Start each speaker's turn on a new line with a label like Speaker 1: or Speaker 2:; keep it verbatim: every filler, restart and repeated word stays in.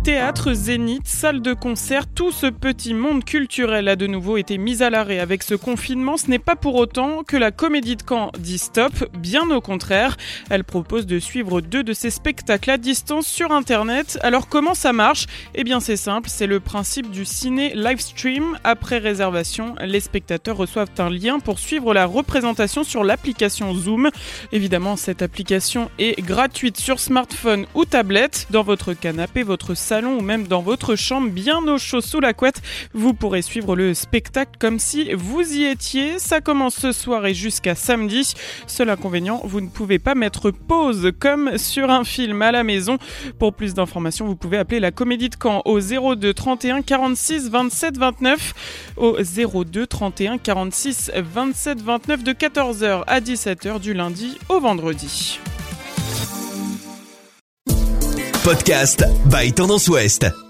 Speaker 1: Théâtre, zénith, salle de concert, tout ce petit monde culturel a de nouveau été mis à l'arrêt avec ce confinement. Ce n'est pas pour autant que la Comédie de Caen dit stop, bien au contraire. Elle propose de suivre deux de ses spectacles à distance sur Internet. Alors comment ça marche ? Eh bien c'est simple, c'est le principe du ciné live stream. Après réservation, les spectateurs reçoivent un lien pour suivre la représentation sur l'application Zoom. Évidemment, cette application est gratuite sur smartphone ou tablette. Dans votre canapé, votre salon ou même dans votre chambre, bien au chaud sous la couette, vous pourrez suivre le spectacle comme si vous y étiez. Ça commence ce soir et jusqu'à samedi. Seul inconvénient, vous ne pouvez pas mettre pause comme sur un film à la maison. Pour plus d'informations, vous pouvez appeler la Comédie de Caen au zéro deux trente et un quarante-six vingt-sept vingt-neuf, au zéro deux trente et un quarante-six vingt-sept vingt-neuf de quatorze heures à dix-sept heures du lundi au vendredi.
Speaker 2: Podcast by Tendance Ouest.